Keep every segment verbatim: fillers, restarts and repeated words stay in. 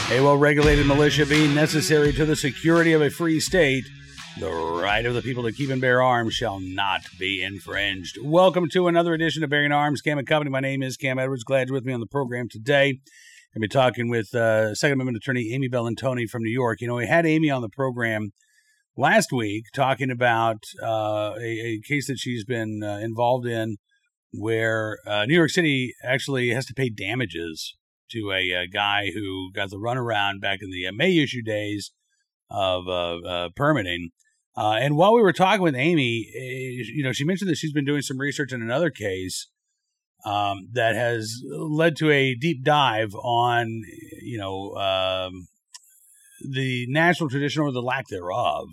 A well-regulated militia being necessary to the security of a free state, the right of the people to keep and bear arms shall not be infringed. Welcome to another edition of Bearing Arms, Cam and Company. My name is Cam Edwards. Glad you're with me on the program today. I'll be talking with uh, Second Amendment attorney Amy Bellantoni from New York. You know, we had Amy on the program last week talking about uh, a, a case that she's been uh, involved in where uh, New York City actually has to pay damages to a, a guy who got the runaround back in the uh, May issue days of uh, uh, permitting. Uh, and while we were talking with Amy, uh, you know, she mentioned that she's been doing some research in another case um, that has led to a deep dive on, you know, um, the national tradition or the lack thereof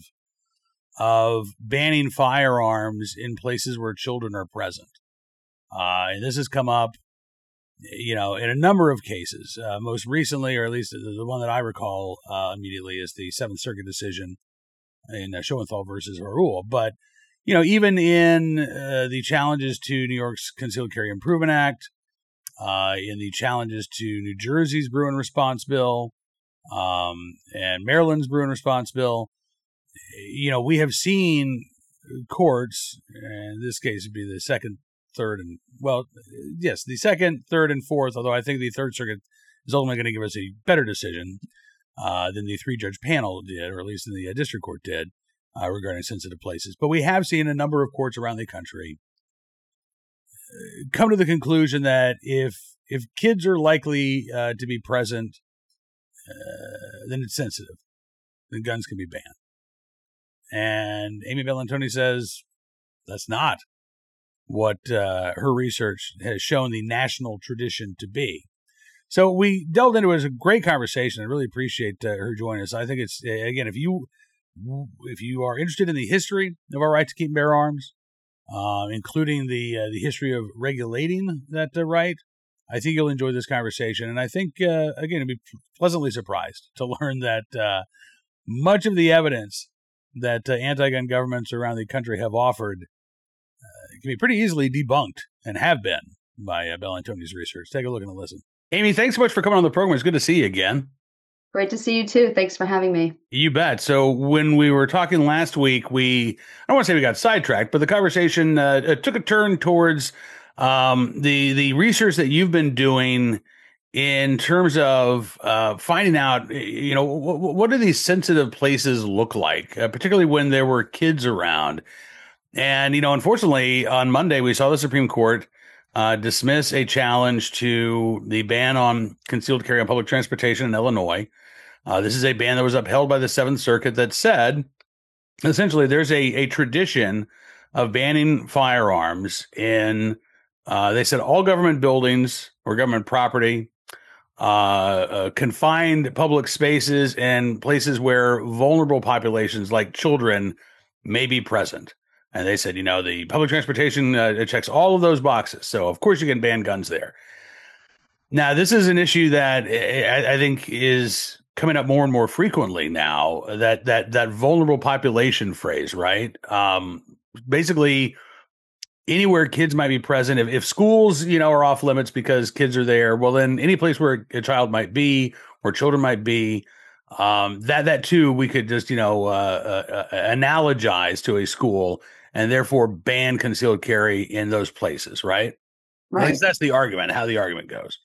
of banning firearms in places where children are present. Uh, and this has come up, you know, in a number of cases. Uh, most recently, or at least the, the one that I recall uh, immediately, is the Seventh Circuit decision in uh, Schoenthal versus Harul. But, you know, even in uh, the challenges to New York's Concealed Carry Improvement Act, uh, in the challenges to New Jersey's Bruin Response Bill, um, and Maryland's Bruin Response Bill, you know, we have seen courts, in this case would be the second, third, and, well, yes, the second, third, and fourth, although I think the Third Circuit is ultimately going to give us a better decision uh, than the three-judge panel did, or at least in the uh, district court did, uh, regarding sensitive places. But we have seen a number of courts around the country come to the conclusion that if if kids are likely uh, to be present, uh, then it's sensitive, then guns can be banned. And Amy Bellantoni says that's not what uh, her research has shown the national tradition to be. So we delved into it. It was a great conversation. I really appreciate uh, her joining us. I think it's, again, if you if you are interested in the history of our right to keep and bear arms, uh, including the uh, the history of regulating that uh, right, I think you'll enjoy this conversation. And I think, uh, again, you'll be pleasantly surprised to learn that uh, much of the evidence that uh, anti-gun governments around the country have offered uh, can be pretty easily debunked, and have been, by uh, Bellantoni's research. Take a look and a listen. Amy, thanks so much for coming on the program. It's good to see you again. Great to see you too. Thanks for having me. You bet. So when we were talking last week, we, I don't want to say we got sidetracked, but the conversation uh, took a turn towards um, the the research that you've been doing in terms of uh, finding out, you know, w- what do these sensitive places look like, uh, particularly when there were kids around. And, you know, unfortunately, on Monday, we saw the Supreme Court uh, dismiss a challenge to the ban on concealed carry on public transportation in Illinois. Uh, this is a ban that was upheld by the Seventh Circuit that said, essentially, there's a, a tradition of banning firearms in, uh, they said, all government buildings or government property, uh, uh, confined public spaces, and places where vulnerable populations like children may be present. And they said, you know, the public transportation uh, it checks all of those boxes. So, of course, you can ban guns there. Now, this is an issue that I, I think is coming up more and more frequently now, that that that vulnerable population phrase, right? Um, basically, anywhere kids might be present. If, if schools, you know, are off limits because kids are there, well, then any place where a child might be, where children might be, um, that that too, we could just, you know, uh, uh, analogize to a school and therefore ban concealed carry in those places, right? Right. At least that's the argument, how the argument goes.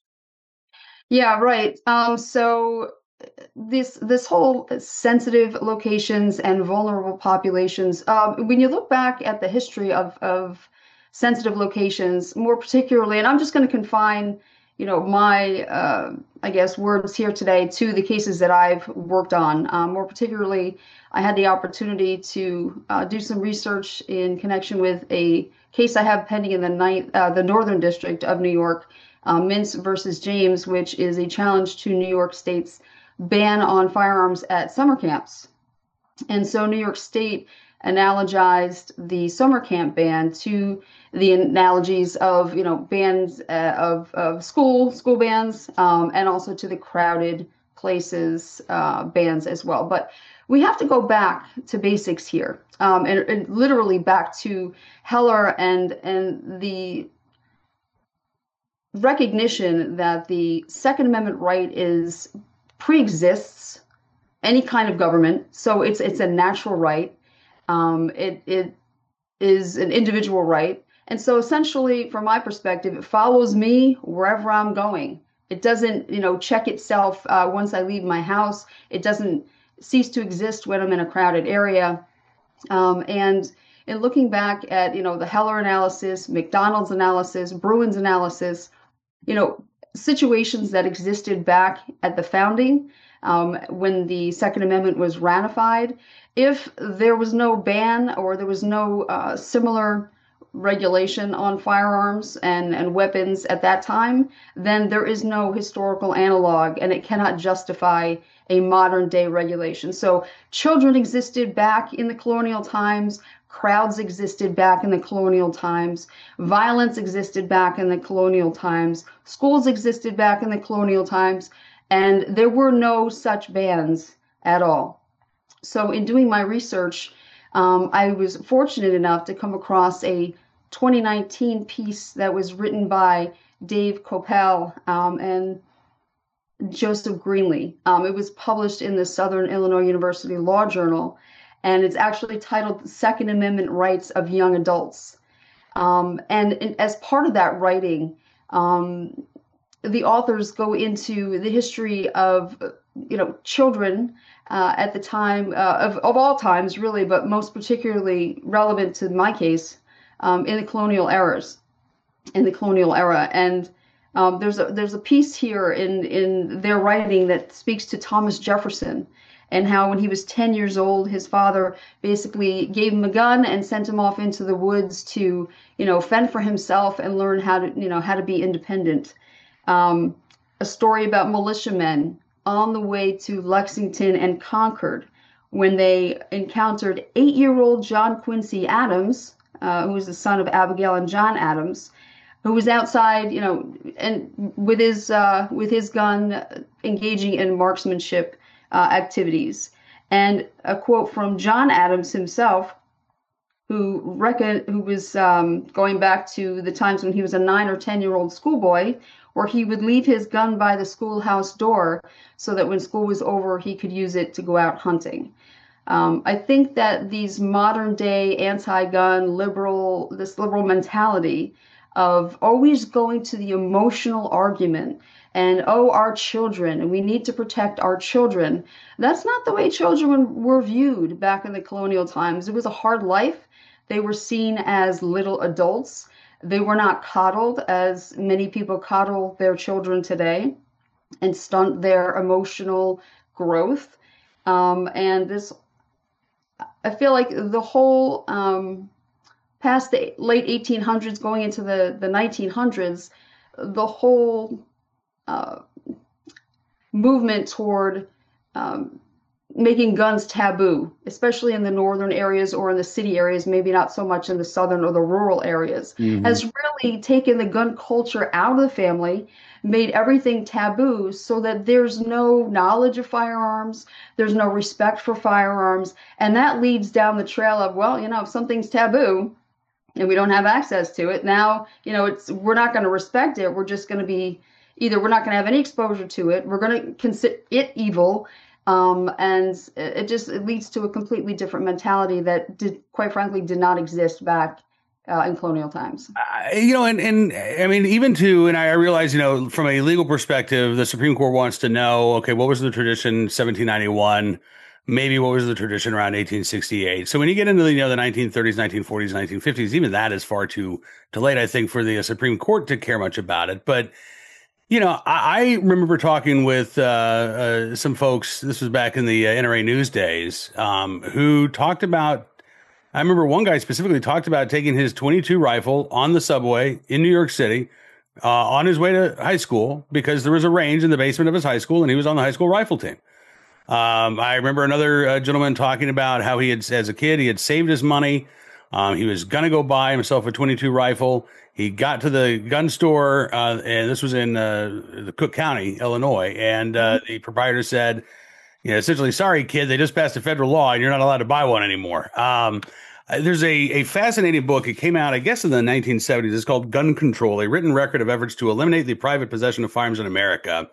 Yeah, right. Um, so this this whole sensitive locations and vulnerable populations, um, when you look back at the history of, of sensitive locations, more particularly, and I'm just going to confine, you know, my, uh, I guess, words here today to the cases that I've worked on. Um, more particularly, I had the opportunity to uh, do some research in connection with a case I have pending in the ninth, uh, the Northern District of New York, uh, Mintz versus James, which is a challenge to New York State's ban on firearms at summer camps. And so New York State analogized the summer camp ban to the analogies of, you know, bans uh, of, of school, school bans, um, and also to the crowded places uh, bans as well. But we have to go back to basics here, um, and, and literally back to Heller and and the recognition that the Second Amendment right is pre-exists any kind of government. So it's it's a natural right. Um, it it is an individual right. And so essentially, from my perspective, it follows me wherever I'm going. It doesn't, you know, check itself uh, once I leave my house. It doesn't cease to exist when I'm in a crowded area. Um, and in looking back at, you know, the Heller analysis, McDonald's analysis, Bruin's analysis, you know, situations that existed back at the founding, um, when the Second Amendment was ratified, if there was no ban or there was no uh, similar regulation on firearms and, and weapons at that time, then there is no historical analog and it cannot justify a modern day regulation. So children existed back in the colonial times, crowds existed back in the colonial times, violence existed back in the colonial times, schools existed back in the colonial times, and there were no such bans at all. So in doing my research, um, I was fortunate enough to come across a twenty nineteen piece that was written by Dave Coppell um, and Joseph Greenlee. Um, it was published in the Southern Illinois University Law Journal, and it's actually titled Second Amendment Rights of Young Adults. Um, and, and as part of that writing, um, the authors go into the history of, you know, children uh, at the time uh, of, of all times, really, but most particularly relevant to my case, um, in the colonial eras, in the colonial era. And um, there's a there's a piece here in in their writing that speaks to Thomas Jefferson and how when he was ten years old, his father basically gave him a gun and sent him off into the woods to, you know, fend for himself and learn how to, you know, how to be independent. Um, a story about militiamen on the way to Lexington and Concord when they encountered eight-year-old John Quincy Adams, uh, who was the son of Abigail and John Adams, who was outside, you know, and with his uh, with his gun, engaging in marksmanship uh, activities. And a quote from John Adams himself, who reckon who was um, going back to the times when he was a nine or ten year old schoolboy, where he would leave his gun by the schoolhouse door so that when school was over, he could use it to go out hunting. Um, I think that these modern day anti-gun liberal, this liberal mentality of always going to the emotional argument and, oh, our children, and we need to protect our children. That's not the way children were viewed back in the colonial times. It was a hard life. They were seen as little adults. They were not coddled as many people coddle their children today and stunt their emotional growth. Um, and this, I feel like the whole, um, past the late eighteen hundreds, going into the, the nineteen hundreds, the whole uh, movement toward um, making guns taboo, especially in the northern areas or in the city areas, maybe not so much in the southern or the rural areas, mm-hmm. has really taken the gun culture out of the family, made everything taboo so that there's no knowledge of firearms, there's no respect for firearms, and that leads down the trail of, well, you know, if something's taboo and we don't have access to it, now, you know, it's we're not going to respect it. We're just going to be, either we're not going to have any exposure to it, we're going to consider it evil. Um, and it just it leads to a completely different mentality that did, quite frankly, did not exist back uh, in colonial times. Uh, you know, and, and I mean, even to, and I realize, you know, from a legal perspective, the Supreme Court wants to know, okay, what was the tradition seventeen ninety-one? Maybe what was the tradition around eighteen sixty-eight? So when you get into the, you know, the nineteen thirties, nineteen forties, nineteen fifties, even that is far too, too late, I think, for the Supreme Court to care much about it. But you know, I, I remember talking with uh, uh, some folks, this was back in the uh, N R A News days, um, who talked about, I remember one guy specifically talked about taking his twenty-two rifle on the subway in New York City uh, on his way to high school because there was a range in the basement of his high school and he was on the high school rifle team. Um, I remember another uh, gentleman talking about how he had, as a kid, he had saved his money. Um, he was going to go buy himself a twenty-two rifle. He got to the gun store, uh, and this was in uh, the Cook County, Illinois, and uh, the proprietor said, you know, essentially, sorry, kid, they just passed a federal law, and you're not allowed to buy one anymore. Um, there's a, a fascinating book. It came out, I guess, in the nineteen seventies. It's called Gun Control, a written record of efforts to eliminate the private possession of firearms in America.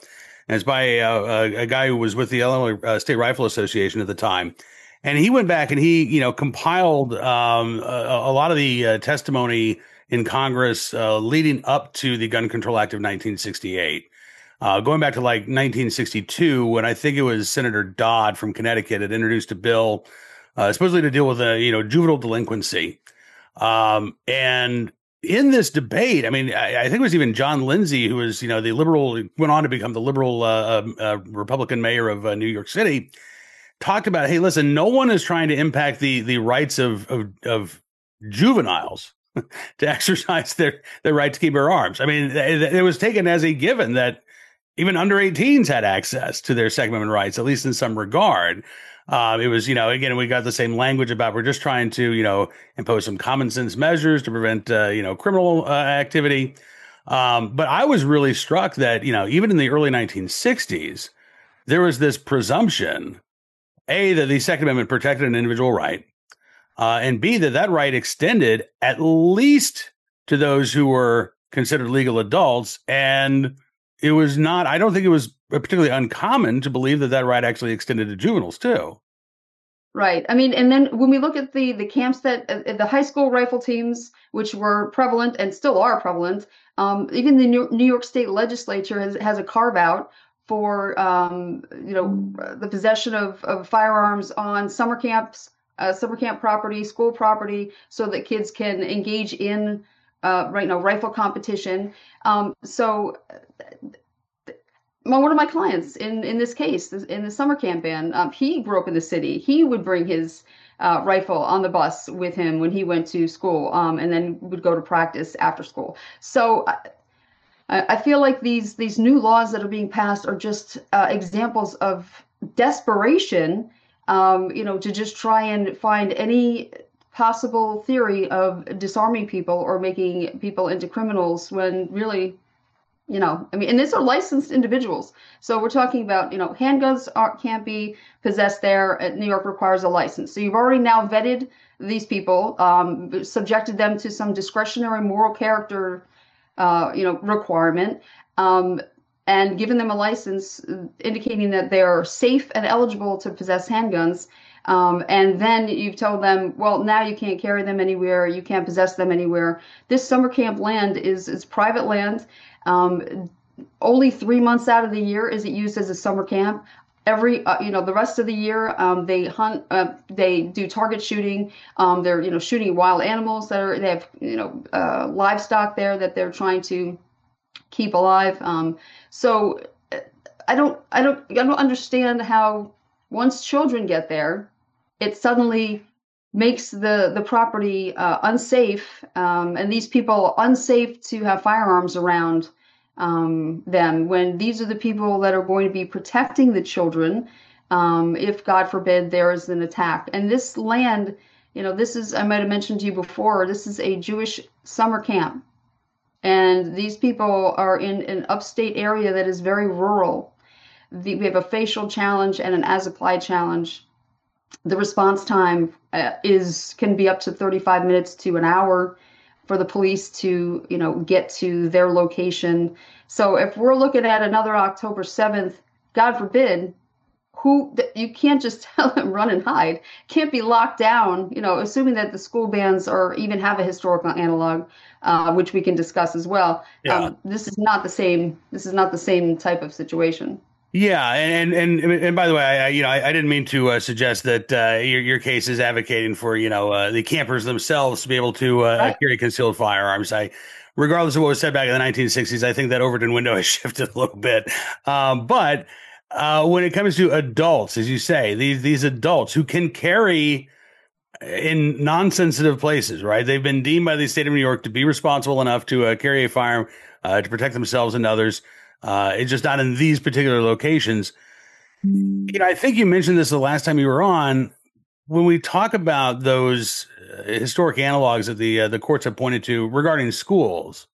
and it's by a, a, a guy who was with the Illinois uh, State Rifle Association at the time. And he went back and he, you know, compiled um, a, a lot of the uh, testimony in Congress uh, leading up to the Gun Control Act of nineteen sixty-eight. Uh, going back to like nineteen sixty-two, when I think it was Senator Dodd from Connecticut had introduced a bill uh, supposedly to deal with, uh, you know, juvenile delinquency. Um, and in this debate, I mean, I, I think it was even John Lindsay, who was, you know, the liberal, went on to become the liberal uh, uh, Republican mayor of uh, New York City, talked about, hey, listen, no one is trying to impact the the rights of of, of juveniles to exercise their, their right to keep their arms. I mean, it, it was taken as a given that even under eighteens had access to their Second Amendment rights, at least in some regard. Uh, it was, you know, again, we got the same language about we're just trying to, you know, impose some common sense measures to prevent, uh, you know, criminal uh, activity. Um, but I was really struck that, you know, even in the early nineteen sixties, there was this presumption, A, that the Second Amendment protected an individual right, uh, and B, that that right extended at least to those who were considered legal adults. And it was not, I don't think it was particularly uncommon to believe that that right actually extended to juveniles too. Right. I mean, and then when we look at the the camps that uh, the high school rifle teams, which were prevalent and still are prevalent, um, even the New, New York State Legislature has has a carve out for um, you know the possession of, of firearms on summer camps, uh, summer camp property, school property, so that kids can engage in uh, right now rifle competition. Um, so. One of my clients in, in this case, in the summer camp ban, um, he grew up in the city. He would bring his uh, rifle on the bus with him when he went to school, um, and then would go to practice after school. So I, I feel like these these new laws that are being passed are just uh, examples of desperation, um, you know, to just try and find any possible theory of disarming people or making people into criminals when really, you know, I mean, and these are licensed individuals. So we're talking about, you know, handguns aren't, can't be possessed there. New York requires a license. So you've already now vetted these people, um, subjected them to some discretionary moral character, uh, you know, requirement, um, and given them a license indicating that they're safe and eligible to possess handguns. Um, and then you've told them, well, now you can't carry them anywhere. You can't possess them anywhere. This summer camp land is, is private land. Um, only three months out of the year is it used as a summer camp. Every, uh, you know, the rest of the year, um, they hunt, uh, they do target shooting. Um, they're, you know, shooting wild animals that are, they have, you know, uh, livestock there that they're trying to keep alive. Um, so I don't, I don't, I don't understand how once children get there, it suddenly makes the, the property uh, unsafe, um, and these people unsafe to have firearms around um, them when these are the people that are going to be protecting the children um, if, God forbid, there is an attack. And this land, you know, this is, I might have mentioned to you before, this is a Jewish summer camp. And these people are in an upstate area that is very rural. The, we have a facial challenge and an as-applied challenge. The response time uh, is can be up to thirty-five minutes to an hour for the police to, you know, get to their location. So if we're looking at another October seventh, God forbid, who you can't just tell them run and hide, can't be locked down, you know, assuming that the school bans or even have a historical analog, uh, which we can discuss as well. Yeah. Um, this is not the same. This is not the same type of situation. Yeah, and and and by the way, I, you know, I, I didn't mean to uh, suggest that uh, your your case is advocating for, you know, uh, the campers themselves to be able to uh, right. carry concealed firearms. I, regardless of what was said back in the nineteen sixties, I think that Overton window has shifted a little bit. Um, but uh, when it comes to adults, as you say, these these adults who can carry in non-sensitive places, right? They've been deemed by the state of New York to be responsible enough to uh, carry a firearm uh, to protect themselves and others. Uh, it's just not in these particular locations. You know, I think you mentioned this the last time you were on. When we talk about those uh, historic analogs that the uh, the courts have pointed to regarding schools,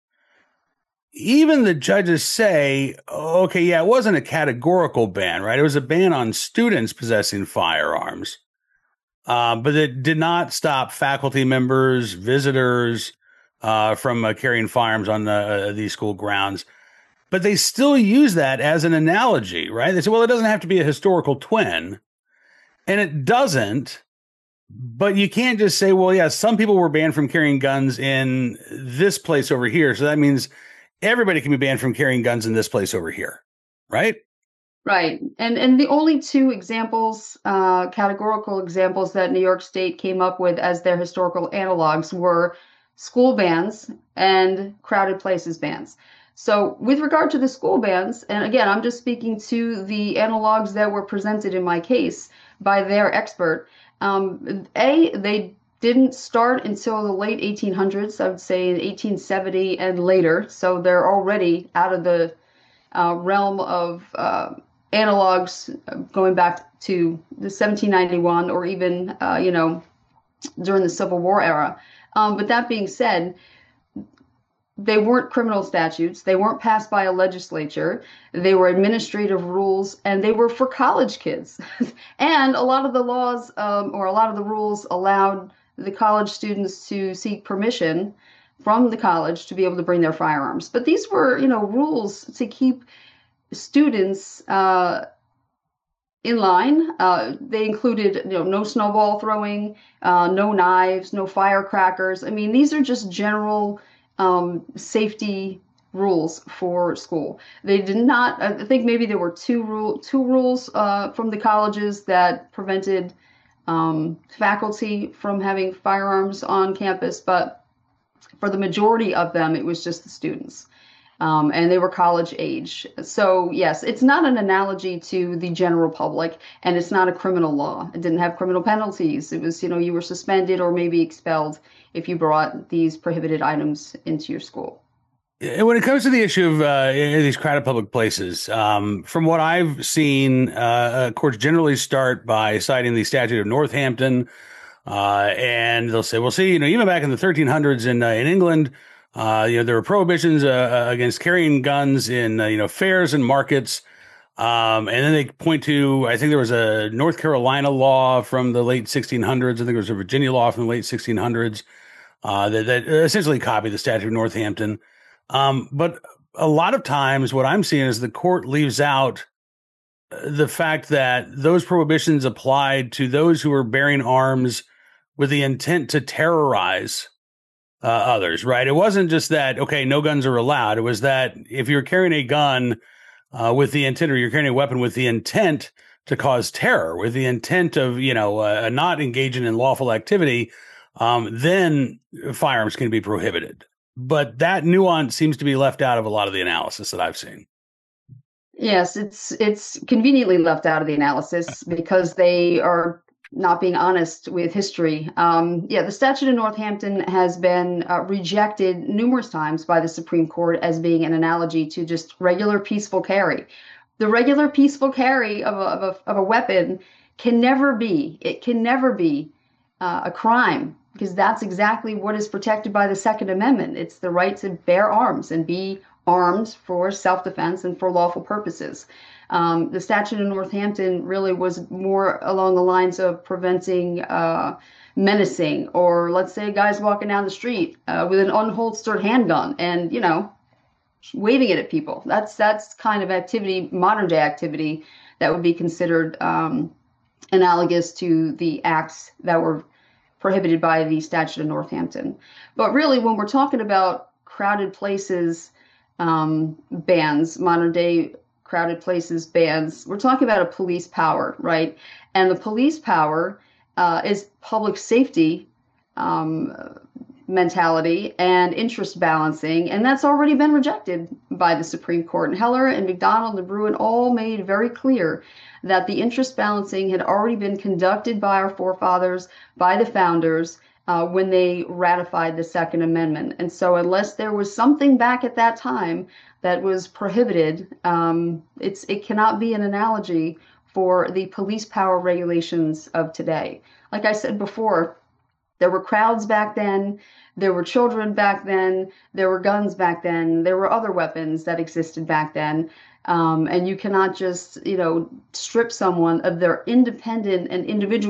even the judges say, okay, yeah, it wasn't a categorical ban, right? It was a ban on students possessing firearms, uh, but it did not stop faculty members, visitors uh, from uh, carrying firearms on the, uh, these school grounds. but they still use that as an analogy, right? They say, well, it doesn't have to be a historical twin, and it doesn't. But you can't just say, well, yeah, some people were banned from carrying guns in this place over here, so that means everybody can be banned from carrying guns in this place over here, right? Right. And and the only two examples, uh, categorical examples that New York State came up with as their historical analogs were school bans and crowded places bans. So with regard to the school bans, and again, I'm just speaking to the analogs that were presented in my case by their expert. Um, A, they didn't start until the late eighteen hundreds, I would say in eighteen seventy and later. So they're already out of the uh, realm of uh, analogs going back to the seventeen ninety-one or even, uh, you know, during the Civil War era. Um, but that being said, they weren't criminal statutes. They weren't passed by a legislature. They were administrative rules, and they were for college kids. And a lot of the laws um, or a lot of the rules allowed the college students to seek permission from the college to be able to bring their firearms. But these were, you know, rules to keep students uh, in line. Uh, they included, you know, no snowball throwing, uh, no knives, no firecrackers. I mean, these are just general Um, safety rules for school. They did not, I think maybe there were two rule, two rules uh, from the colleges that prevented um, faculty from having firearms on campus, but for the majority of them, it was just the students. Um, and they were college age. So yes, it's not an analogy to the general public, and it's not a criminal law. It didn't have criminal penalties. It was, you know, you were suspended or maybe expelled if you brought these prohibited items into your school. And when it comes to the issue of uh, these crowded public places, um, from what I've seen, uh, courts generally start by citing the Statute of Northampton, uh, and they'll say, well, see, you know, even back in the thirteen hundreds in uh, in England, uh, you know, there were prohibitions uh, against carrying guns in uh, you know fairs and markets, um, and then they point to, I think there was a North Carolina law from the late sixteen hundreds. I think there was a Virginia law from the late sixteen hundreds uh, that, that essentially copied the Statute of Northampton. Um, but a lot of times what I'm seeing is the court leaves out the fact that those prohibitions applied to those who were bearing arms with the intent to terrorize uh, others, right? It wasn't just that, okay, no guns are allowed. It was that if you're carrying a gun uh, with the intent, or you're carrying a weapon with the intent to cause terror, with the intent of, you know, uh, not engaging in lawful activity, um, then firearms can be prohibited. But that nuance seems to be left out of a lot of the analysis that I've seen. Yes, it's it's conveniently left out of the analysis because they are not being honest with history. Um, yeah, the Statute of Northampton has been uh, rejected numerous times by the Supreme Court as being an analogy to just regular peaceful carry. The regular peaceful carry of a, of a, of a weapon can never be, it can never be uh, a crime, because that's exactly what is protected by the Second Amendment. It's the right to bear arms and be armed for self-defense and for lawful purposes. Um, the Statute of Northampton really was more along the lines of preventing uh, menacing, or let's say a guy's walking down the street uh, with an unholstered handgun and, you know, waving it at people. That's that's kind of activity, modern day activity, that would be considered um, analogous to the acts that were prohibited by the Statute of Northampton. But really, when we're talking about crowded places um, bans, modern day crowded places bans, we're talking about a police power, right? And the police power uh, is public safety um, mentality and interest balancing, and that's already been rejected by the Supreme Court. And Heller and McDonald and Bruen all made very clear that the interest balancing had already been conducted by our forefathers, by the founders, uh, when they ratified the Second Amendment. And so unless there was something back at that time that was prohibited, um, it's it cannot be an analogy for the police power regulations of today. Like I said before, there were crowds back then, there were children back then, there were guns back then, there were other weapons that existed back then. Um, and you cannot just, you know, strip someone of their independent and individual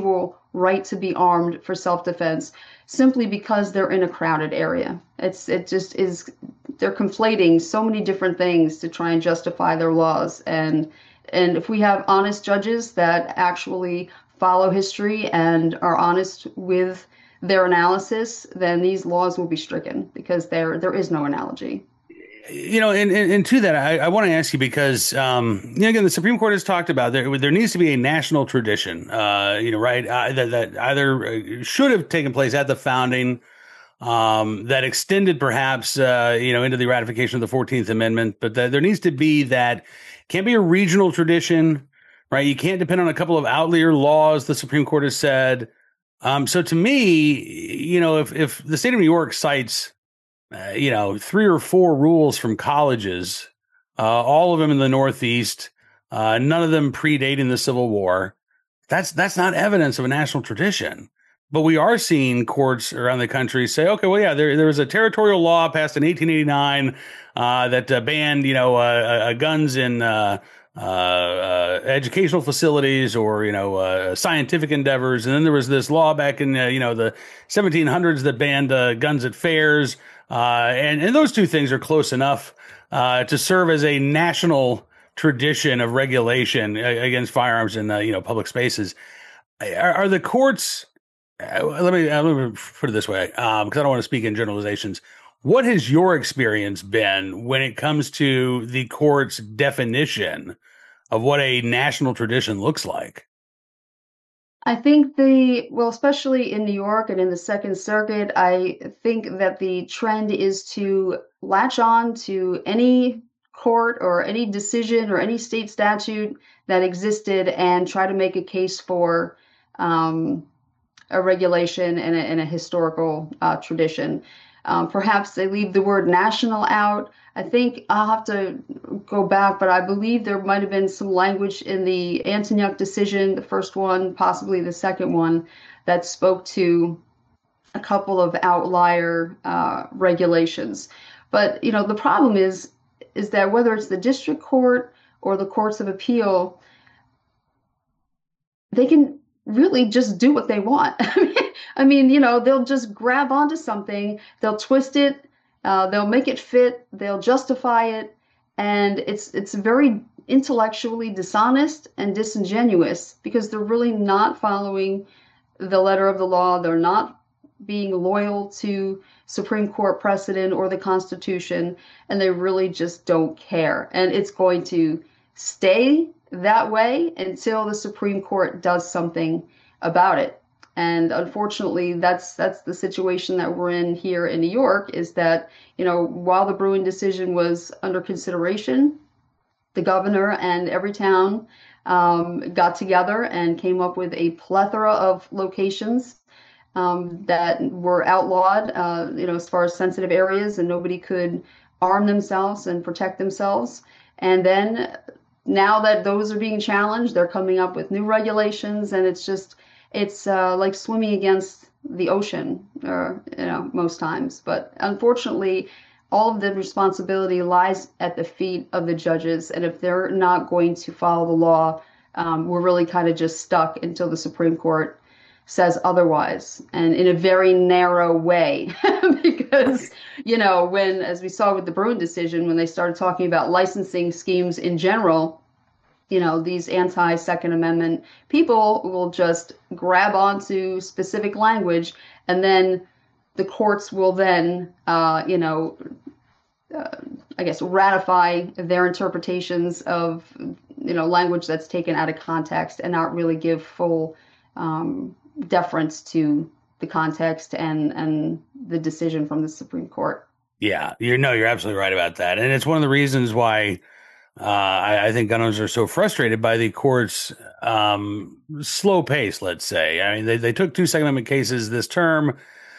right to be armed for self-defense simply because they're in a crowded area. It's it just is they're conflating so many different things to try and justify their laws. And and if we have honest judges that actually follow history and are honest with their analysis, then these laws will be stricken because there there is no analogy. You know, and, and, and to that, I, I want to ask you because, um, you know, again, the Supreme Court has talked about there there needs to be a national tradition, uh, you know, right, uh, that, that either should have taken place at the founding, um, that extended perhaps, uh, you know, into the ratification of the fourteenth Amendment, but that there needs to be that can't be a regional tradition, right? You can't depend on a couple of outlier laws, the Supreme Court has said. Um, so to me, you know, if if the state of New York cites Uh, you know, three or four rules from colleges, uh, all of them in the Northeast, uh, none of them predating the Civil War. That's that's not evidence of a national tradition. But we are seeing courts around the country say, okay, well, yeah, there there was a territorial law passed in eighteen eighty-nine uh, that uh, banned, you know, uh, uh, guns in uh, uh, uh, educational facilities or, you know, uh, scientific endeavors. And then there was this law back in, uh, you know, the seventeen hundreds that banned uh, guns at fairs. Uh, and, and those two things are close enough uh, to serve as a national tradition of regulation against firearms in, uh, you know, public spaces. Are, are the courts, uh, let me, uh, let me put it this way, because um, I don't want to speak in generalizations. What has your experience been when it comes to the court's definition of what a national tradition looks like? I think the, well, especially in New York and in the Second Circuit, I think that the trend is to latch on to any court or any decision or any state statute that existed and try to make a case for um, a regulation and a, and a historical uh, tradition. Um, perhaps they leave the word national out. I think I'll have to go back, but I believe there might have been some language in the Antonyuk decision, the first one, possibly the second one, that spoke to a couple of outlier uh, regulations. But, you know, the problem is, is that whether it's the district court or the courts of appeal, they can really just do what they want. I mean, you know, they'll just grab onto something, they'll twist it, uh, they'll make it fit, they'll justify it, and it's it's very intellectually dishonest and disingenuous because they're really not following the letter of the law. They're not being loyal to Supreme Court precedent or the Constitution, and they really just don't care. And it's going to stay that way until the Supreme Court does something about it. And unfortunately, that's that's the situation that we're in here in New York, is that, you know, while the Bruen decision was under consideration, the governor and every town um, got together and came up with a plethora of locations um, that were outlawed, uh, you know, as far as sensitive areas, and nobody could arm themselves and protect themselves. And then now that those are being challenged, they're coming up with new regulations, and it's just, it's uh, like swimming against the ocean, or, you know, most times. But unfortunately, all of the responsibility lies at the feet of the judges. And if they're not going to follow the law, um, we're really kind of just stuck until the Supreme Court says otherwise, and in a very narrow way. Because, you know, when, as we saw with the Bruen decision, when they started talking about licensing schemes in general, you know, these anti-Second Amendment people will just grab onto specific language, and then the courts will then, uh, you know, uh, I guess, ratify their interpretations of, you know, language that's taken out of context and not really give full um, deference to the context and, and the decision from the Supreme Court. Yeah, you know, you're absolutely right about that. And it's one of the reasons why Uh, I, I think gun owners are so frustrated by the court's um, slow pace, let's say. I mean, they, they took two Second Amendment cases this term,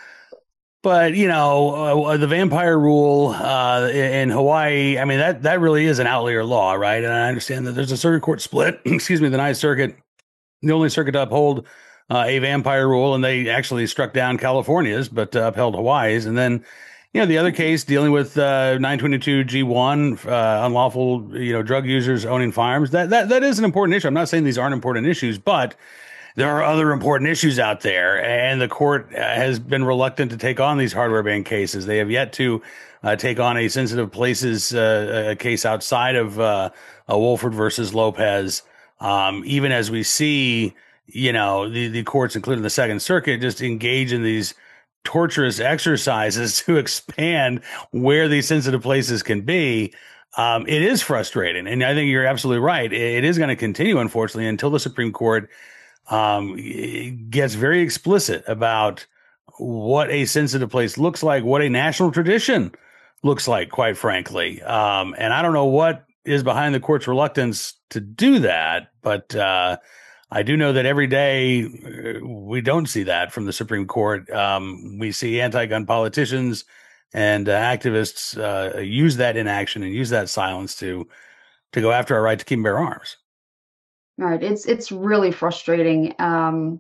but, you know, uh, the vampire rule uh, in Hawaii, I mean, that, that really is an outlier law, right? And I understand that there's a circuit court split, excuse me, the Ninth Circuit, the only circuit to uphold uh, a vampire rule, and they actually struck down California's, but uh, upheld Hawaii's. And then, you know, the other case dealing with uh, nine twenty-two G one, uh, unlawful, you know, drug users owning firearms, that, that that is an important issue. I'm not saying these aren't important issues, but there are other important issues out there, and the court has been reluctant to take on these hardware ban cases. They have yet to uh, take on a sensitive places uh, a case outside of uh, a Wolford versus Lopez. Um, even as we see, you know, the, the courts, including the Second Circuit, just engage in these torturous exercises to expand where these sensitive places can be. Um, it is frustrating. And I think you're absolutely right. It is going to continue, unfortunately, until the Supreme Court um, gets very explicit about what a sensitive place looks like, what a national tradition looks like, quite frankly. Um, and I don't know what is behind the court's reluctance to do that, but uh, I do know that every day we don't see that from the Supreme Court. Um, we see anti-gun politicians and uh, activists uh, use that inaction and use that silence to to go after our right to keep and bear arms. Right. It's it's really frustrating. Um,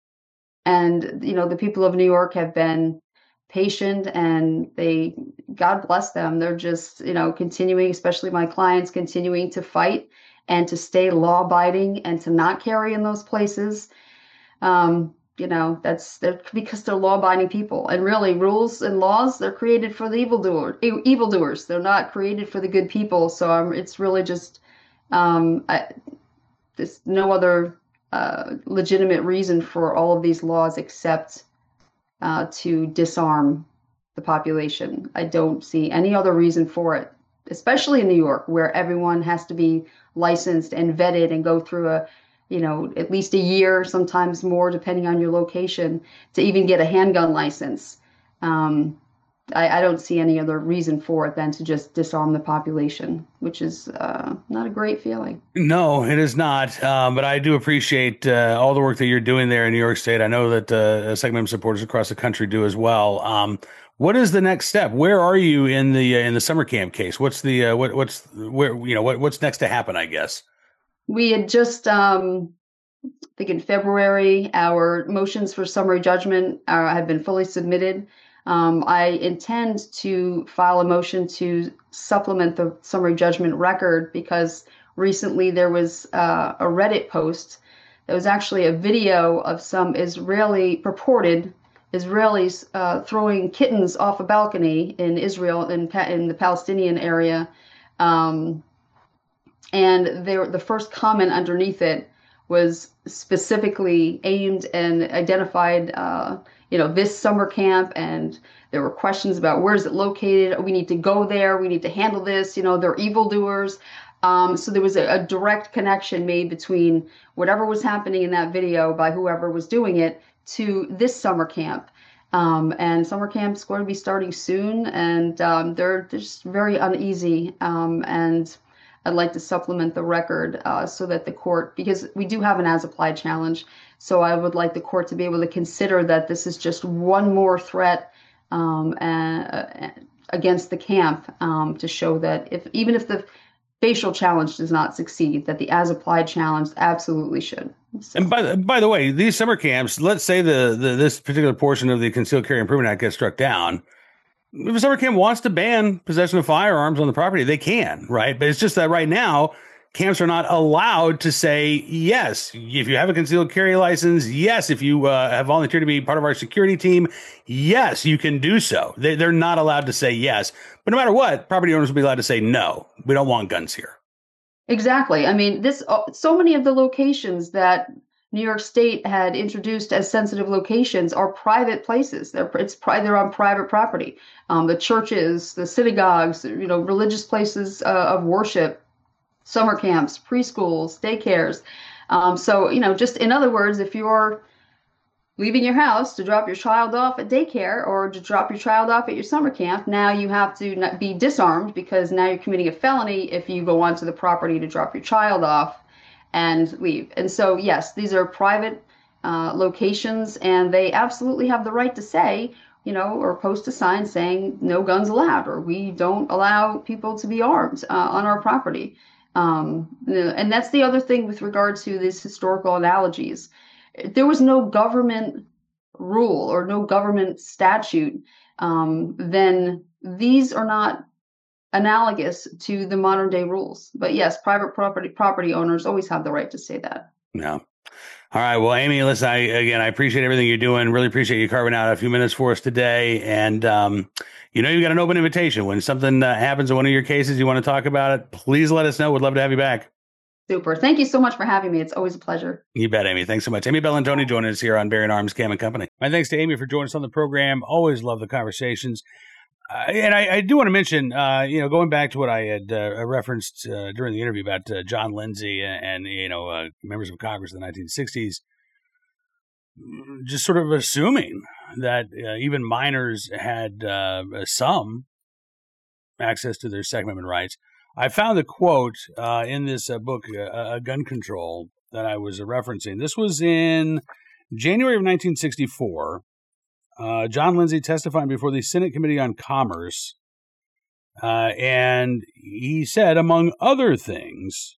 and, you know, the people of New York have been patient, and they, God bless them. They're just, you know, continuing, especially my clients, continuing to fight and to stay law abiding and to not carry in those places. Um, you know, that's they're, because they're law abiding people, and really rules and laws, they're created for the evildoer, e- evildoers. They're not created for the good people. So um, it's really just, um, I, there's no other uh, legitimate reason for all of these laws except uh, to disarm the population. I don't see any other reason for it, especially in New York, where everyone has to be licensed and vetted and go through a, you know, at least a year, sometimes more, depending on your location, to even get a handgun license. Um, I, I don't see any other reason for it than to just disarm the population, which is uh, not a great feeling. No, it is not. Um, but I do appreciate uh, all the work that you're doing there in New York State. I know that uh, Second Amendment supporters across the country do as well. Um, what is the next step? Where are you in the uh, in the summer camp case? What's the uh, what what's where you know what what's next to happen? I guess we had just, um, I think in February, our motions for summary judgment uh, have been fully submitted. Um, I intend to file a motion to supplement the summary judgment record, because recently there was uh, a Reddit post that was actually a video of some Israeli, purported Israelis uh, throwing kittens off a balcony in Israel, in, in the Palestinian area. Um, and they were, the first comment underneath it was specifically aimed and identified, uh, you know, this summer camp, and there were questions about where is it located. We need to go there. We need to handle this. You know, they're evildoers. Um, so there was a, a direct connection made between whatever was happening in that video by whoever was doing it to this summer camp. Um, and summer camp's going to be starting soon, and um, they're just very uneasy. Um, and I'd like to supplement the record uh, so that the court, because we do have an as-applied challenge, so I would like the court to be able to consider that this is just one more threat um, uh, against the camp, um, to show that if even if the facial challenge does not succeed, that the as-applied challenge absolutely should. So. And by the, by the way, these summer camps, let's say the, the this particular portion of the Concealed Carry Improvement Act gets struck down. If a summer camp wants to ban possession of firearms on the property, they can, right? But it's just that right now, camps are not allowed to say, yes, if you have a concealed carry license, yes, if you uh, have volunteered to be part of our security team, yes, you can do so. They, they're not allowed to say yes. But no matter what, property owners will be allowed to say, no, we don't want guns here. Exactly. I mean, this so many of the locations that New York State had introduced as sensitive locations are private places. They're it's they're on private property. Um, the churches, the synagogues, you know, religious places uh, of worship, summer camps, preschools, daycares. Um, so, you know, just in other words, if you're leaving your house to drop your child off at daycare or to drop your child off at your summer camp, now you have to not be disarmed, because now you're committing a felony if you go onto the property to drop your child off and leave. And so, yes, these are private uh, locations, and they absolutely have the right to say, you know, or post a sign saying no guns allowed, or we don't allow people to be armed uh, on our property. Um, and that's the other thing with regard to these historical analogies. There was no government rule or no government statute, um, then these are not analogous to the modern day rules. But yes, private property property owners always have the right to say that. Yeah. All right. Well, Amy, listen, I, again, I appreciate everything you're doing. Really appreciate you carving out a few minutes for us today. And, um, you know, you got an open invitation. When something uh, happens in one of your cases, you want to talk about it, please let us know. We'd love to have you back. Super. Thank you so much for having me. It's always a pleasure. You bet, Amy. Thanks so much. Amy Bellantoni joining us here on Bearing Arms Cam and Company. My thanks to Amy for joining us on the program. Always love the conversations. Uh, and I, I do want to mention, uh, you know, going back to what I had uh, referenced uh, during the interview about uh, John Lindsay and, and you know, uh, members of Congress in the nineteen sixties, just sort of assuming that uh, even minors had uh, some access to their Second Amendment rights. I found the quote uh, in this uh, book, uh, Gun Control, that I was referencing. This was in January of nineteen sixty-four. Uh, John Lindsay testifying before the Senate Committee on Commerce, uh, and he said, among other things,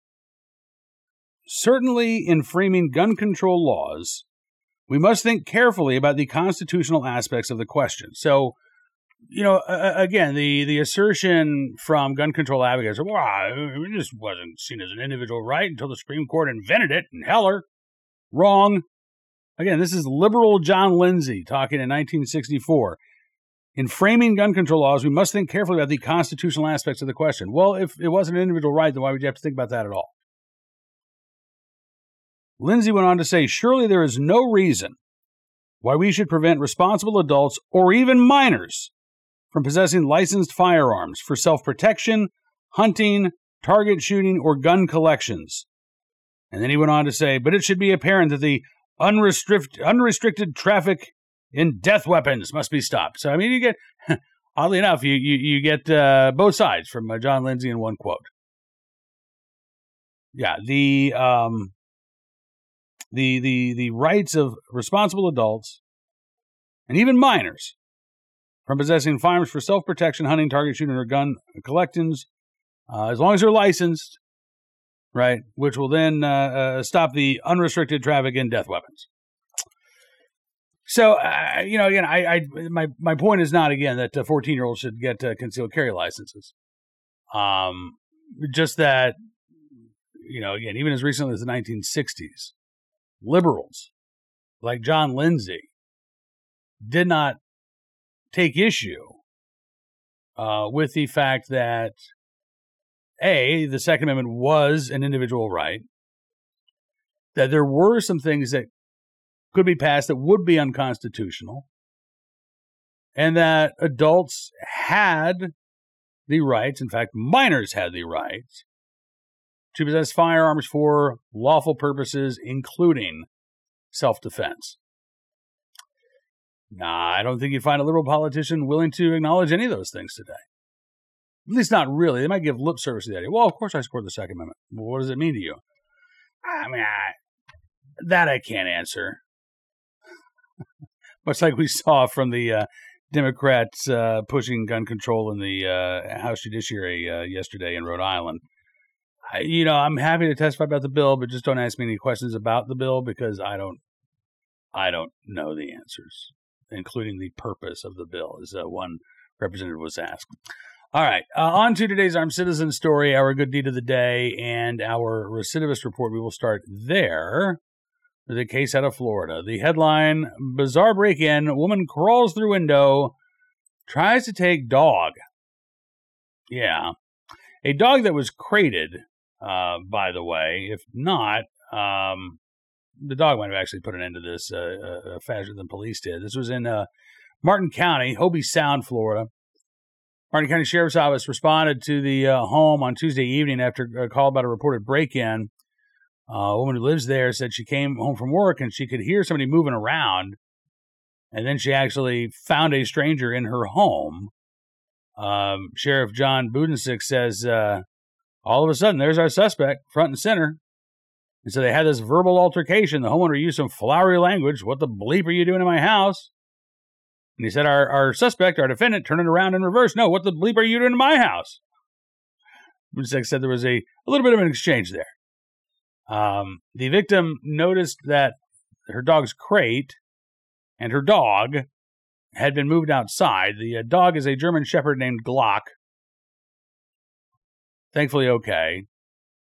certainly in framing gun control laws, we must think carefully about the constitutional aspects of the question. So, you know, uh, again, the, the assertion from gun control advocates, well, it just wasn't seen as an individual right until the Supreme Court invented it in Heller. Wrong. Again, this is liberal John Lindsay talking in nineteen sixty-four. In framing gun control laws, we must think carefully about the constitutional aspects of the question. Well, if it wasn't an individual right, then why would you have to think about that at all? Lindsay went on to say, surely there is no reason why we should prevent responsible adults or even minors from possessing licensed firearms for self-protection, hunting, target shooting, or gun collections. And then he went on to say, but it should be apparent that the unrestricted, unrestricted traffic in death weapons must be stopped. So, I mean, you get, oddly enough, you you, you get uh, both sides from uh, John Lindsay in one quote. Yeah, the um, the the the rights of responsible adults and even minors from possessing firearms for self-protection, hunting, target shooting, or gun collections, uh, as long as they're licensed, right, which will then uh, uh, stop the unrestricted traffic in death weapons. So, uh, you know, again, I, I my my point is not, again, that fourteen-year-olds should get uh, concealed carry licenses. Um, just that, you know, again, even as recently as the nineteen sixties, liberals like John Lindsay did not take issue uh, with the fact that, A, the Second Amendment was an individual right, that there were some things that could be passed that would be unconstitutional, and that adults had the rights, in fact, minors had the right, to possess firearms for lawful purposes, including self-defense. Nah, I don't think you'd find a liberal politician willing to acknowledge any of those things today. At least not really. They might give lip service to that. Well, of course I support the Second Amendment. Well, what does it mean to you? I mean, I, that I can't answer. Much like we saw from the uh, Democrats uh, pushing gun control in the uh, House Judiciary uh, yesterday in Rhode Island. I, you know, I'm happy to testify about the bill, but just don't ask me any questions about the bill because I don't, I don't know the answers, including the purpose of the bill, as uh, one representative was asked. All right, uh, on to today's Armed Citizen story, our good deed of the day, and our recidivist report. We will start there. The case out of Florida. The headline, bizarre break-in, woman crawls through window, tries to take dog. Yeah. A dog that was crated, uh, by the way. If not, um, the dog might have actually put an end to this uh, uh, faster than police did. This was in uh, Martin County, Hobe Sound, Florida. Martin County Sheriff's Office responded to the uh, home on Tuesday evening after a call about a reported break-in. Uh, a woman who lives there said she came home from work and she could hear somebody moving around. And then she actually found a stranger in her home. Um, Sheriff John Budensick says, uh, all of a sudden, there's our suspect, front and center. And so they had this verbal altercation. The homeowner used some flowery language. What the bleep are you doing in my house? And he said, our, our suspect, our defendant, turned it around in reverse. No, what the bleep are you doing in my house? Budensick said there was a, a little bit of an exchange there. Um, the victim noticed that her dog's crate and her dog had been moved outside. The uh, dog is a German Shepherd named Glock. Thankfully, okay.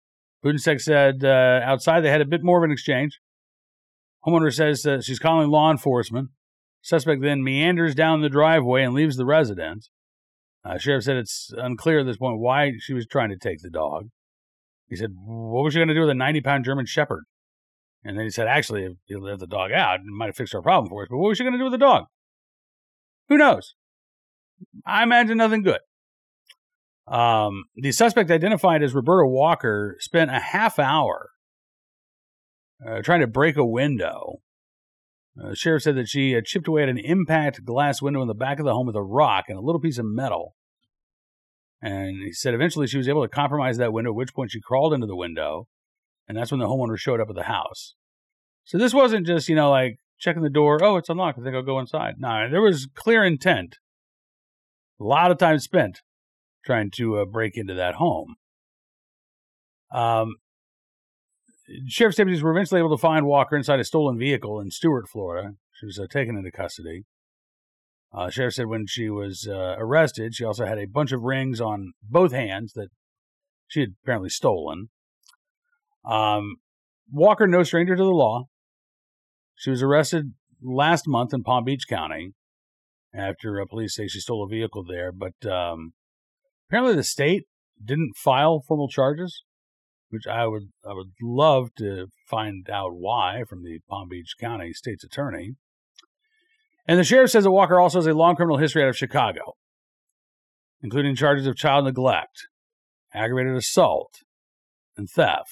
Budenstech said uh, outside they had a bit more of an exchange. Homeowner says uh, she's calling law enforcement. Suspect then meanders down the driveway and leaves the residence. Uh, sheriff said it's unclear at this point why she was trying to take the dog. He said, what was she going to do with a ninety-pound German Shepherd? And then he said, actually, if you let the dog out, it might have fixed our problem for us. But what was she going to do with the dog? Who knows? I imagine nothing good. Um, the suspect, identified as Roberta Walker, spent a half hour uh, trying to break a window. Uh, the sheriff said that she uh, chipped away at an impact glass window in the back of the home with a rock and a little piece of metal. And he said eventually she was able to compromise that window, at which point she crawled into the window. And that's when the homeowner showed up at the house. So this wasn't just, you know, like checking the door. Oh, it's unlocked. I think I'll go inside. No, there was clear intent. A lot of time spent trying to uh, break into that home. Um, sheriff's deputies were eventually able to find Walker inside a stolen vehicle in Stuart, Florida. She was uh, taken into custody. Uh, the sheriff said when she was uh, arrested, she also had a bunch of rings on both hands that she had apparently stolen. Um, Walker, no stranger to the law. She was arrested last month in Palm Beach County after uh, police say she stole a vehicle there. But um, apparently the state didn't file formal charges, which I would I would love to find out why from the Palm Beach County state's attorney. And the sheriff says that Walker also has a long criminal history out of Chicago, including charges of child neglect, aggravated assault, and theft.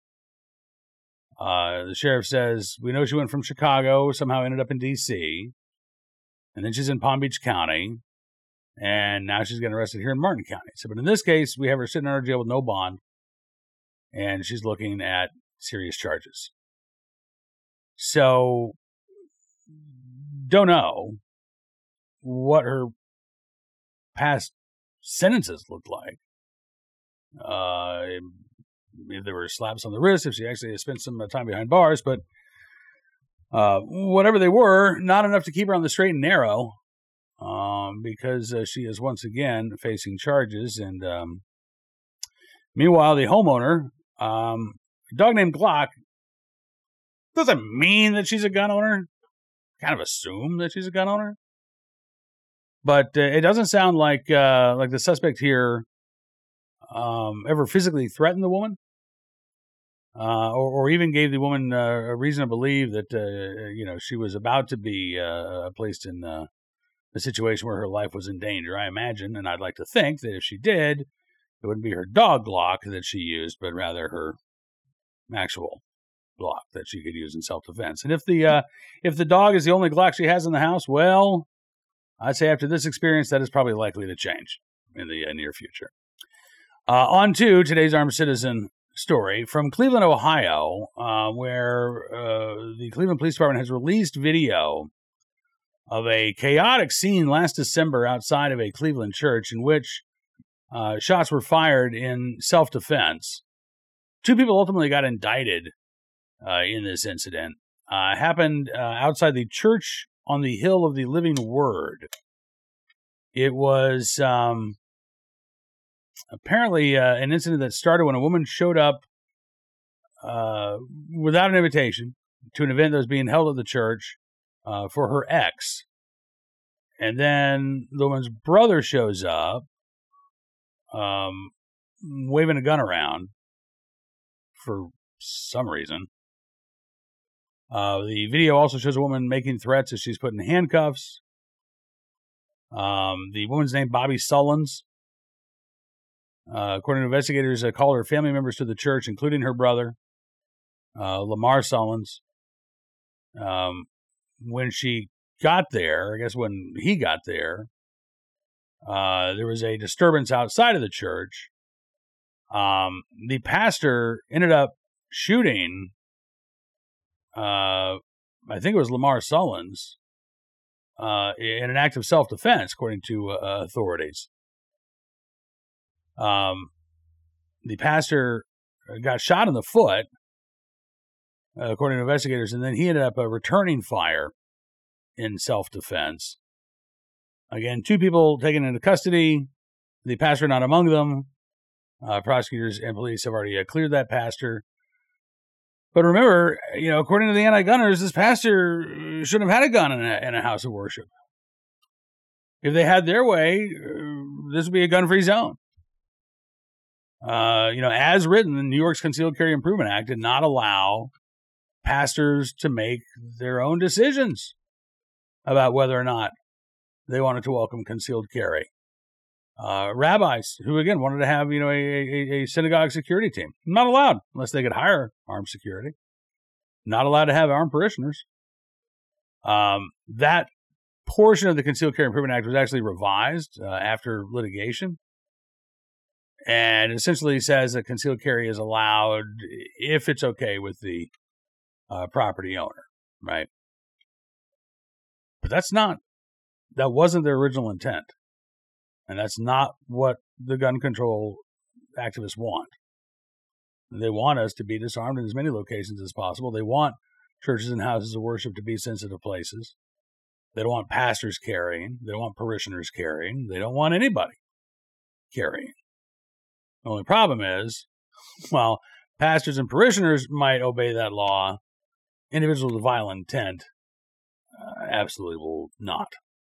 Uh, the sheriff says, we know she went from Chicago, somehow ended up in D C, and then she's in Palm Beach County, and now she's getting arrested here in Martin County. So, but in this case, we have her sitting in our jail with no bond, and she's looking at serious charges. So, don't know what her past sentences looked like. Uh, if there were slaps on the wrist, if she actually had spent some time behind bars, but uh, whatever they were, not enough to keep her on the straight and narrow, um, because uh, she is once again facing charges. And um, meanwhile, the homeowner, um, a dog named Glock, doesn't mean that she's a gun owner. Kind of assume that she's a gun owner, but uh, it doesn't sound like uh, like the suspect here um, ever physically threatened the woman, uh, or, or even gave the woman uh, a reason to believe that uh, you know she was about to be uh, placed in uh, a situation where her life was in danger. I imagine, and I'd like to think that if she did, it wouldn't be her dog Glock that she used, but rather her actual Glock that she could use in self-defense. And if the uh, if the dog is the only Glock she has in the house, well, I'd say after this experience, that is probably likely to change in the uh, near future. Uh, on to today's Armed Citizen story from Cleveland, Ohio, uh, where uh, the Cleveland Police Department has released video of a chaotic scene last December outside of a Cleveland church in which uh, shots were fired in self-defense. Two people ultimately got indicted Uh, in this incident. Uh, happened uh, outside the Church on the Hill of the Living Word. It was um, apparently uh, an incident that started when a woman showed up uh, without an invitation to an event that was being held at the church uh, for her ex. And then the woman's brother shows up um, waving a gun around for some reason. Uh, the video also shows a woman making threats as she's put in handcuffs. Um, the woman's name, Bobby Sullins. Uh, according to investigators, uh, called her family members to the church, including her brother, uh, Lamar Sullins. Um, when she got there, I guess when he got there, uh, there was a disturbance outside of the church. Um, the pastor ended up shooting Uh, I think it was Lamar Sullins, uh, in an act of self-defense, according to uh, authorities. Um, the pastor got shot in the foot, uh, according to investigators, and then he ended up uh, returning fire in self-defense. Again, two people taken into custody, the pastor not among them. Uh, prosecutors and police have already uh, cleared that pastor. But remember, you know, according to the anti-gunners, this pastor shouldn't have had a gun in a, in a house of worship. If they had their way, uh, this would be a gun-free zone. Uh, you know, as written, the New York's Concealed Carry Improvement Act did not allow pastors to make their own decisions about whether or not they wanted to welcome concealed carry. Uh, rabbis who, again, wanted to have, you know, a, a, a synagogue security team. Not allowed unless they could hire armed security. Not allowed to have armed parishioners. Um, that portion of the Concealed Carry Improvement Act was actually revised uh, after litigation. And essentially says that concealed carry is allowed if it's okay with the uh, property owner, right? But that's not, that wasn't their original intent. And that's not what the gun control activists want. They want us to be disarmed in as many locations as possible. They want churches and houses of worship to be sensitive places. They don't want pastors carrying. They don't want parishioners carrying. They don't want anybody carrying. The only problem is, while pastors and parishioners might obey that law, individuals with violent intent uh, absolutely will not.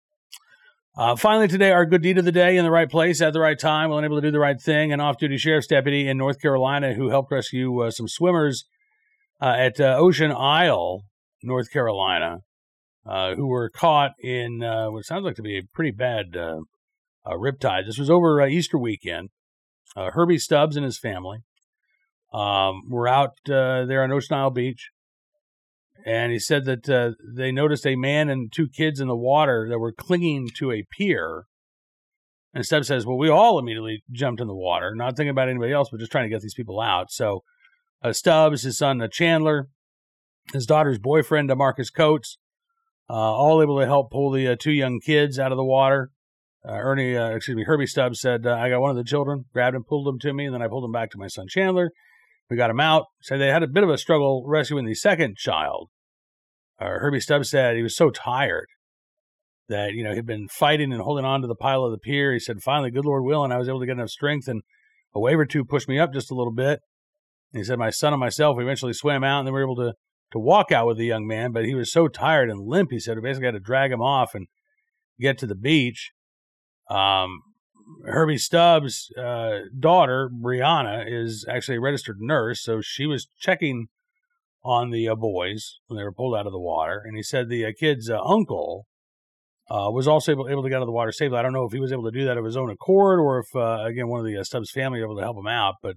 Uh, finally today, our good deed of the day, in the right place at the right time, well able to do the right thing. An off-duty sheriff's deputy in North Carolina who helped rescue uh, some swimmers uh, at uh, Ocean Isle, North Carolina, uh, who were caught in uh, what sounds like to be a pretty bad uh, uh, riptide. This was over uh, Easter weekend. Uh, Herbie Stubbs and his family um, were out uh, there on Ocean Isle Beach, and he said that uh, they noticed a man and two kids in the water that were clinging to a pier. And Stubbs says, well, we all immediately jumped in the water, not thinking about anybody else, but just trying to get these people out. So uh, Stubbs, his son uh, Chandler, his daughter's boyfriend, uh, Marcus Coates, uh, all able to help pull the uh, two young kids out of the water. Uh, Ernie, uh, excuse me, Herbie Stubbs said, uh, I got one of the children, grabbed him, pulled him to me, and then I pulled him back to my son Chandler. We got him out. So they had a bit of a struggle rescuing the second child. Uh, Herbie Stubbs said he was so tired that, you know, he'd been fighting and holding on to the pile of the pier. He said, finally, good Lord willing, I was able to get enough strength, and a wave or two pushed me up just a little bit. And he said, my son and myself, we eventually swam out, and then we were able to, to walk out with the young man, but he was so tired and limp, he said, we basically had to drag him off and get to the beach. Um, Herbie Stubbs' uh, daughter, Brianna, is actually a registered nurse, so she was checking on the uh, boys when they were pulled out of the water. And he said the uh, kid's uh, uncle uh, was also able, able to get out of the water safely. I don't know if he was able to do that of his own accord or if, uh, again, one of the uh, Stubbs family was able to help him out. But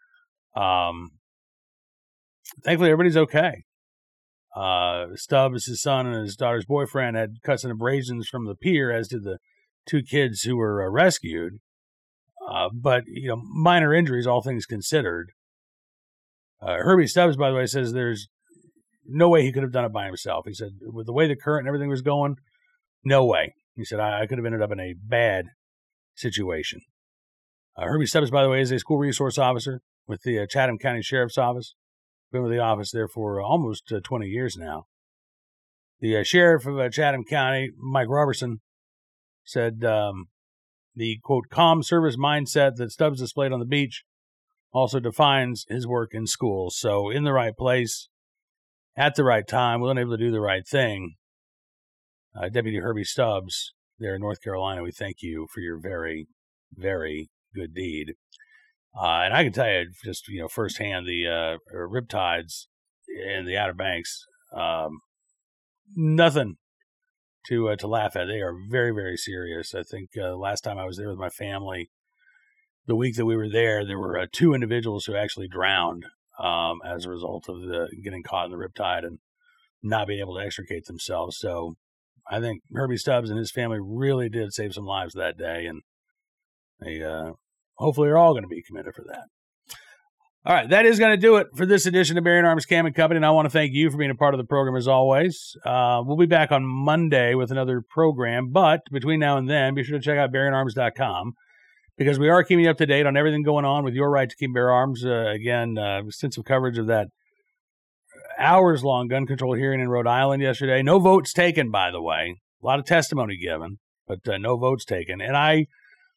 um, thankfully, everybody's okay. Uh, Stubbs, his son, and his daughter's boyfriend had cuts and abrasions from the pier, as did the two kids who were uh, rescued. Uh, but, you know, minor injuries, all things considered. Uh, Herbie Stubbs, by the way, says there's no way he could have done it by himself. He said, with the way the current and everything was going, no way. He said, I, I could have ended up in a bad situation. Uh, Herbie Stubbs, by the way, is a school resource officer with the uh, Chatham County Sheriff's Office. Been with the office there for uh, almost uh, twenty years now. The uh, sheriff of uh, Chatham County, Mike Robertson, said um, the, quote, calm service mindset that Stubbs displayed on the beach also defines his work in schools. So in the right place, at the right time, willing able to do the right thing. Uh, Deputy Herbie Stubbs there in North Carolina, we thank you for your very, very good deed. Uh, and I can tell you just, you know, firsthand, the uh, riptides in the Outer Banks, um, nothing to uh, to laugh at. They are very, very serious. I think uh, last time I was there with my family, the week that we were there, there were uh, two individuals who actually drowned um, as a result of the getting caught in the riptide and not being able to extricate themselves. So I think Herbie Stubbs and his family really did save some lives that day, and they uh, hopefully are all going to be commended for that. All right, that is going to do it for this edition of Bearing Arms Cam and Company, and I want to thank you for being a part of the program as always. Uh, we'll be back on Monday with another program, but between now and then, be sure to check out bearing arms dot com because we are keeping you up to date on everything going on with your right to keep and bear arms. Uh, again, uh, extensive coverage of that hours-long gun control hearing in Rhode Island yesterday. No votes taken, by the way. A lot of testimony given, but uh, no votes taken. And I...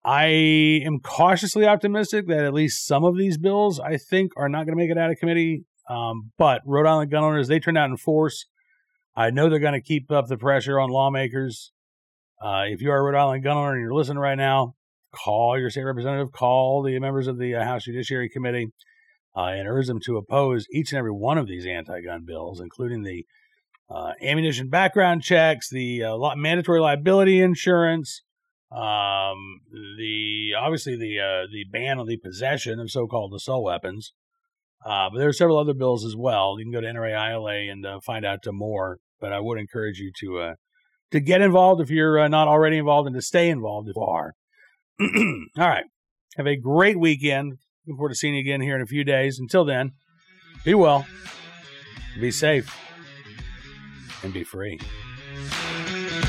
I am cautiously optimistic that at least some of these bills, I think, are not going to make it out of committee. Um, but Rhode Island gun owners, they turned out in force. I know they're going to keep up the pressure on lawmakers. Uh, if you are a Rhode Island gun owner and you're listening right now, call your state representative, call the members of the uh, House Judiciary Committee, uh, and urge them to oppose each and every one of these anti-gun bills, including the uh, ammunition background checks, the uh, mandatory liability insurance, um, the obviously the uh, the ban on the possession of so-called assault weapons. Uh, but there are several other bills as well. You can go to N R A I L A and uh, find out more. But I would encourage you to uh, to get involved if you're uh, not already involved, and to stay involved if you are. All right. Have a great weekend. Looking forward to seeing you again here in a few days. Until then, be well, be safe, and be free.